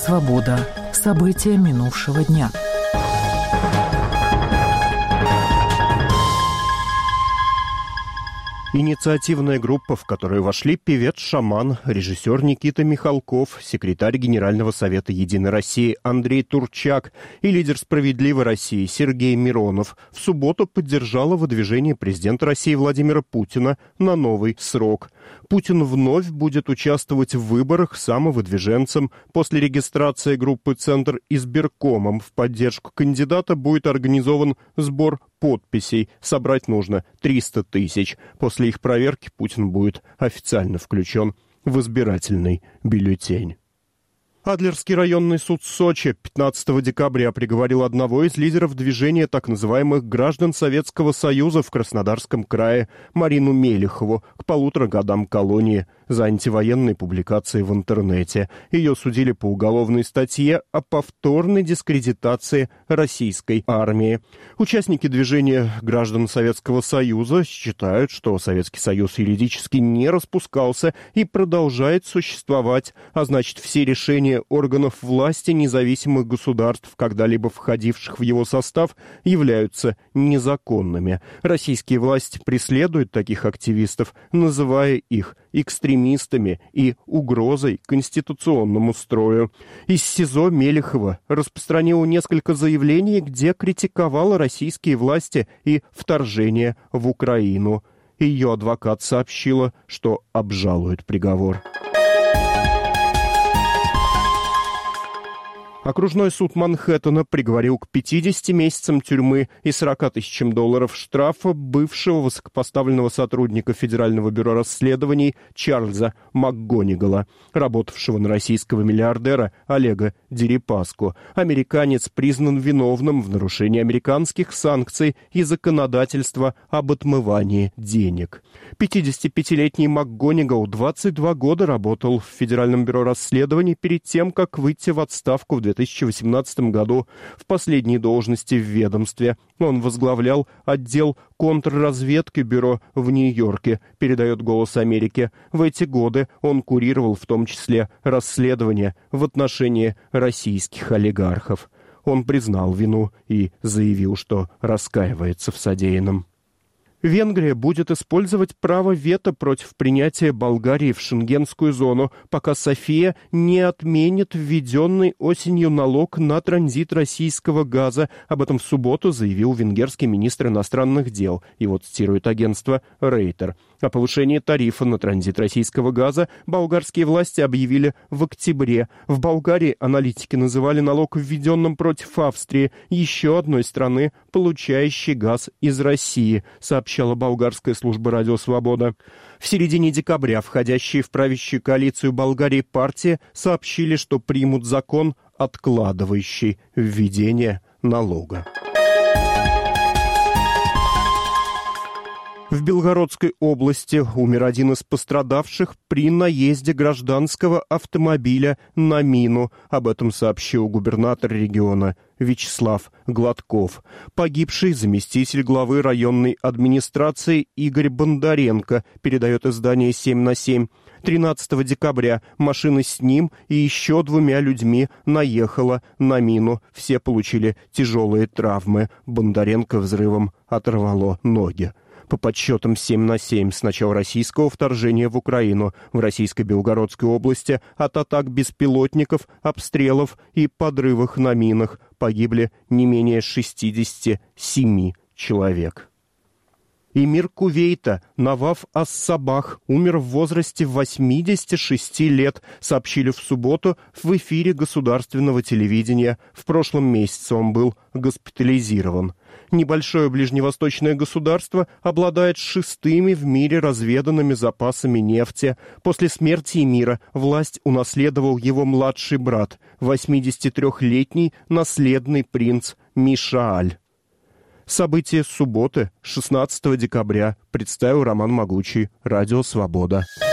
«Свобода». События минувшего дня. Инициативная группа, в которую вошли певец-шаман, режиссер Никита Михалков, секретарь Генерального совета «Единой России» Андрей Турчак и лидер «Справедливой России» Сергей Миронов, в субботу поддержала выдвижение президента России Владимира Путина на новый срок. Путин вновь будет участвовать в выборах самовыдвиженцем. После регистрации группы «Центр» избиркомом в поддержку кандидата будет организован сбор подписей. Собрать нужно 300 тысяч. После их проверки Путин будет официально включен в избирательный бюллетень. Адлерский районный суд Сочи 15 декабря приговорил одного из лидеров движения так называемых граждан Советского Союза в Краснодарском крае Марину Мелихову к 1,5 годам колонии за антивоенные публикации в интернете. Ее судили по уголовной статье о повторной дискредитации российской армии. Участники движения граждан Советского Союза считают, что Советский Союз юридически не распускался и продолжает существовать, а значит, все решения органов власти независимых государств, когда-либо входивших в его состав, являются незаконными. Российские власти преследуют таких активистов, называя их экстремистами и угрозой конституционному строю. Из СИЗО Мелихова распространила несколько заявлений, где критиковала российские власти и вторжение в Украину. Ее адвокат сообщила, что обжалует приговор. Окружной суд Манхэттена приговорил к 50 месяцам тюрьмы и 40 тысячам долларов штрафа бывшего высокопоставленного сотрудника Федерального бюро расследований Чарльза МакГонигала, работавшего на российского миллиардера Олега Дерипаску. Американец признан виновным в нарушении американских санкций и законодательства об отмывании денег. 55-летний МакГонигал 22 года работал в Федеральном бюро расследований перед тем, как выйти в отставку в 2018 году. В последней должности в ведомстве он возглавлял отдел контрразведки бюро в Нью-Йорке, передает «Голос Америки». В эти годы он курировал в том числе расследования в отношении российских олигархов. Он признал вину и заявил, что раскаивается в содеянном. Венгрия будет использовать право вето против принятия Болгарии в шенгенскую зону, пока София не отменит введенный осенью налог на транзит российского газа. Об этом в субботу заявил венгерский министр иностранных дел. Его цитирует агентство Рейтер. О повышении тарифа на транзит российского газа болгарские власти объявили в октябре. В Болгарии аналитики называли налог, введенным против Австрии, еще одной страны, получающей газ из России, сообщала болгарская служба «Радио Свобода». В середине декабря входящие в правящую коалицию Болгарии партии сообщили, что примут закон, откладывающий введение налога. В Белгородской области умер один из пострадавших при наезде гражданского автомобиля на мину. Об этом сообщил губернатор региона Вячеслав Гладков. Погибший заместитель главы районной администрации Игорь Бондаренко, передает издание «7/7». 13 декабря машина с ним и еще 2 людьми наехала на мину. Все получили тяжелые травмы. Бондаренко взрывом оторвало ноги. По подсчетам 7/7 с начала российского вторжения в Украину в Российской Белгородской области от атак беспилотников, обстрелов и подрывах на минах погибли не менее 67 человек. Эмир Кувейта Наваф ас-Сабах умер в возрасте 86 лет, сообщили в субботу в эфире государственного телевидения. В прошлом месяце он был госпитализирован. Небольшое ближневосточное государство обладает 6-ми в мире разведанными запасами нефти. После смерти эмира власть унаследовал его младший брат, 83-летний наследный принц Мишааль. События субботы, 16 декабря, представил Роман Могучий, Радио Свобода.